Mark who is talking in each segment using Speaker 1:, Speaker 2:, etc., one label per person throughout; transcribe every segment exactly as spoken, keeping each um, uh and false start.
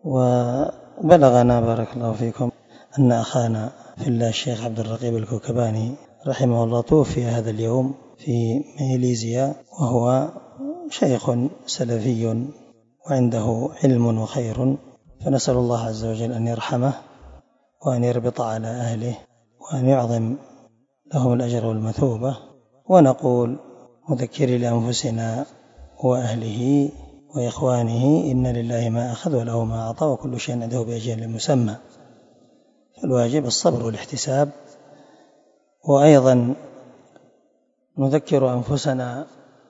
Speaker 1: وبلغنا بارك الله فيكم أن أخانا في الله الشيخ عبد الرقيب الكوكباني رحمه الله توفي هذا اليوم في ماليزيا، وهو شيخ سلفي وعنده علم وخير، فنسأل الله عز وجل أن يرحمه وأن يربط على أهله وأن يعظم لهم الأجر والمثوبة. ونقول مذكري لأنفسنا وأهله وإخوانه إن لله ما أخذ وله ما أعطى وكل شيء عنده بأجل مسمى، فالواجب الصبر والاحتساب. وأيضا نذكر أنفسنا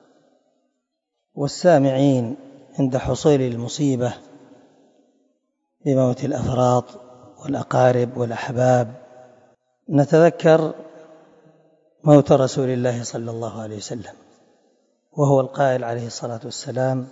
Speaker 1: والسامعين عند حصول المصيبة بموت الأفراط والأقارب والأحباب نتذكر موت رسول الله صلى الله عليه وسلم، وهو القائل عليه الصلاة والسلام: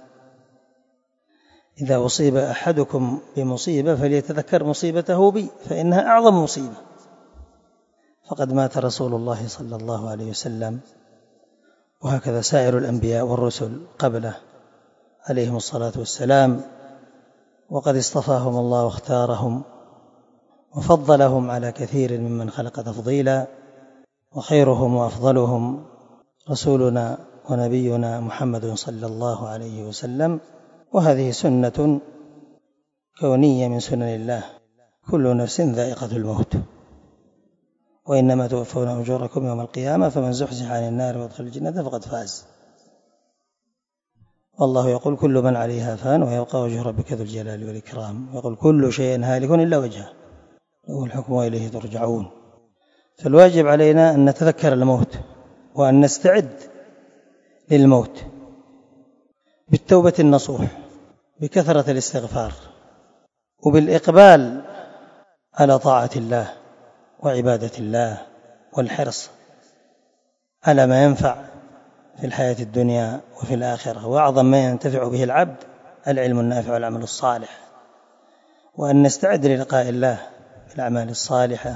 Speaker 1: إذا أصيب أحدكم بمصيبة فليتذكر مصيبته بي فإنها أعظم مصيبة. فقد مات رسول الله صلى الله عليه وسلم، وهكذا سائر الأنبياء والرسل قبله عليهم الصلاة والسلام، وقد اصطفاهم الله واختارهم وفضلهم على كثير ممن خلق تفضيلا، وخيرهم وأفضلهم رسولنا ونبينا محمد صلى الله عليه وسلم. وهذه سنة كونية من سنن الله، كل نفس ذائقة الموت، وإنما توفون أجوركم يوم القيامة فمن زحزح عن النار وادخل الجنة فقد فاز. والله يقول: كل من عليها فان ويبقى وجه ربك ذو الجلال والإكرام. يقول: كل شيء هالك إلا وجهه له الحكم وإليه ترجعون. فالواجب علينا أن نتذكر الموت وأن نستعد للموت بالتوبة النصوح، بكثرة الاستغفار، وبالإقبال على طاعة الله وعبادة الله، والحرص على ما ينفع في الحياة الدنيا وفي الآخرة. وأعظم ما ينتفع به العبد العلم النافع والعمل الصالح، وأن نستعد للقاء الله بالأعمال الصالحة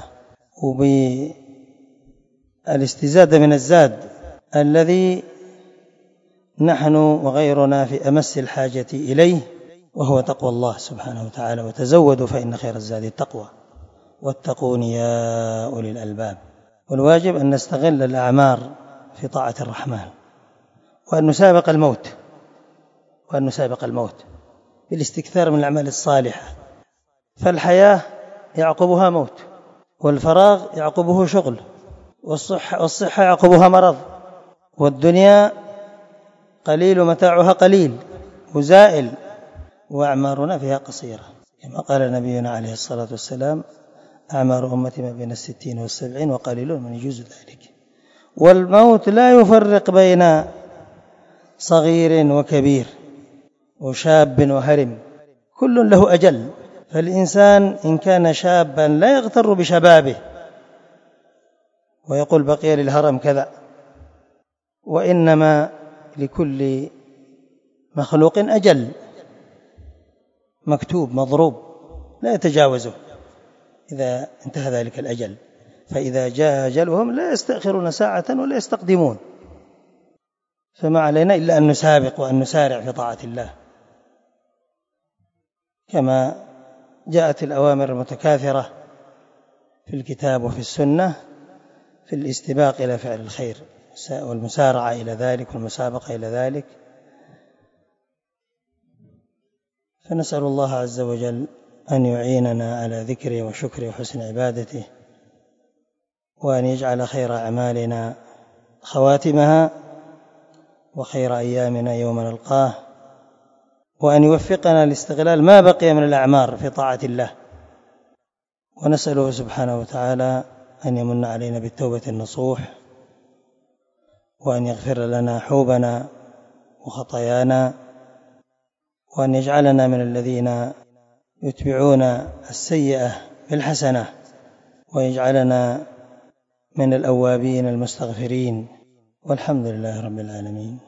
Speaker 1: وبالاستزادة من الزاد الذي نحن وغيرنا في أمس الحاجة إليه، وهو تقوى الله سبحانه وتعالى: وتزودوا فإن خير الزاد التقوى واتقون يا أولي الألباب. والواجب أن نستغل الأعمار في طاعة الرحمن، وأن نسابق الموت وأن نسابق الموت بالاستكثار من الأعمال الصالحة، فالحياة يعقبها موت، والفراغ يعقبه شغل، والصحة, والصحة يعقبها مرض، والدنيا قليل متاعها قليل وزائل، وأعمارنا فيها قصيرة، كما قال نبينا عليه الصلاة والسلام: أعمار أمتي ما بين الستين والسبعين وقليل من يجوز ذلك. والموت لا يفرق بين صغير وكبير وشاب وهرم، كل له أجل. فالإنسان إن كان شابا لا يغتر بشبابه ويقول بقي للهرم كذا، وإنما لكل مخلوق أجل مكتوب مضروب لا يتجاوزه إذا انتهى ذلك الأجل. فإذا جاء أجلهم لا يستأخرون ساعة ولا يستقدمون. فما علينا إلا أن نسابق وأن نسارع في طاعة الله، كما جاءت الأوامر المتكاثرة في الكتاب وفي السنة في الاستباق إلى فعل الخير والمسارعة إلى ذلك والمسابقة إلى ذلك. فنسأل الله عز وجل أن يعيننا على ذكره وشكره وحسن عبادته، وأن يجعل خير أعمالنا خواتمها وخير أيامنا يوم نلقاه، وأن يوفقنا لاستغلال ما بقي من الأعمار في طاعة الله. ونسأله سبحانه وتعالى أن يمن علينا بالتوبة النصوح، وأن يغفر لنا حوبنا وخطايانا، وأن يجعلنا من الذين يتبعون السيئة بالحسنة، ويجعلنا من الأوابين المستغفرين. والحمد لله رب العالمين.